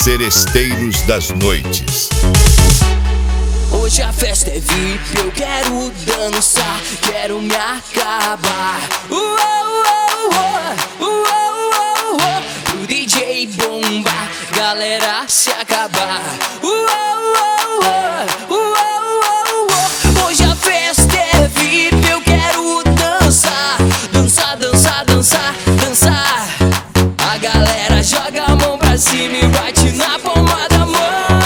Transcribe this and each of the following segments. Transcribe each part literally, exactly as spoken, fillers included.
seresteiros das noites. Hoje a festa é V I P, eu quero dançar, quero me acabar. Uou, uou, uou, uou, uou, uou. Pro D J bombar, galera se acabar. Uou, uou, uou, uou, uou, uou. Hoje a festa é V I P, eu quero dançar, dançar, dançar, dançar, dançar. A galera joga a mão pra cima e bate na palma da mão.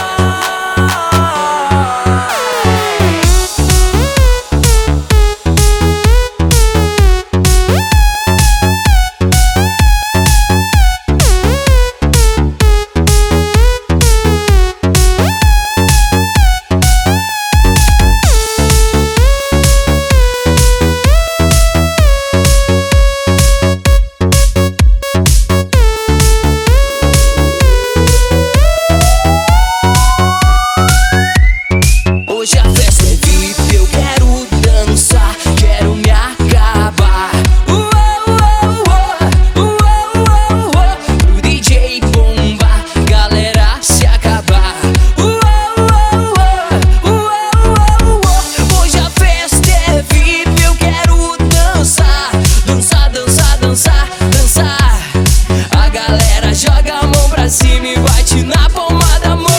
Hoje a festa é V I P, eu quero dançar, quero me acabar. Uou, uou, uou, uou, uou, uou. Pro D J bombar, galera se acabar. Uou, uou, uou, uou, uou, uou. Hoje a festa é V I P, eu quero dançar, dançar, dançar, dançar, dançar. A galera joga a mão pra cima e bate na palma da mão.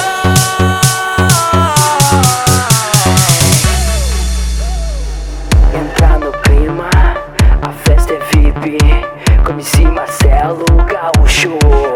Entrar no clima, a festa é V I P, com M C Marcelo Gaúcho.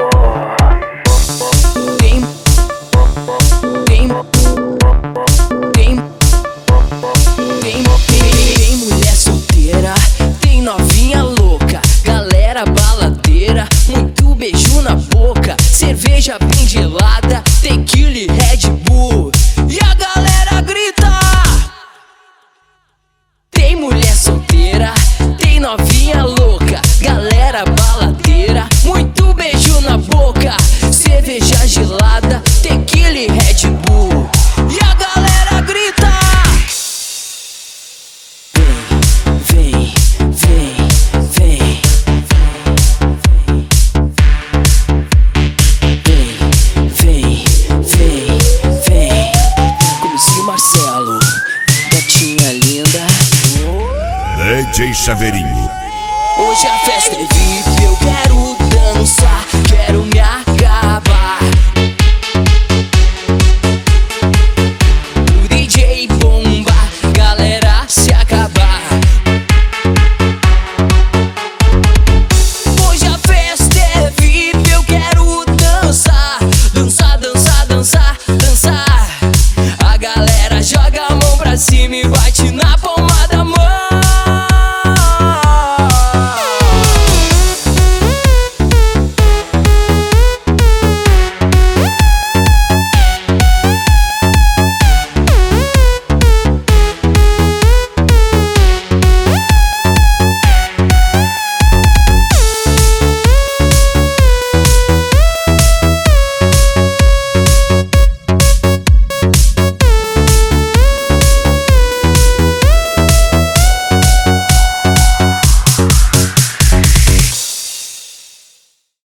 Tem, tem, tem, tem, tem, tem mulher solteira, tem novinha louca, galera baladeira, muito beijo na boca, cerveja bem gelada, tequila e Red Bull, e a galera grita. Tem mulher solteira, tem novinha louca, galera baladeira, muito beijo na boca, cerveja gelada, tequila e Red Bull, e a galera grita. Vem, vem, vem, vem, vem, vem, vem. Com M C Marcelo, gatinha linda. D J Chaveirinho. Hoje a festa é V I P.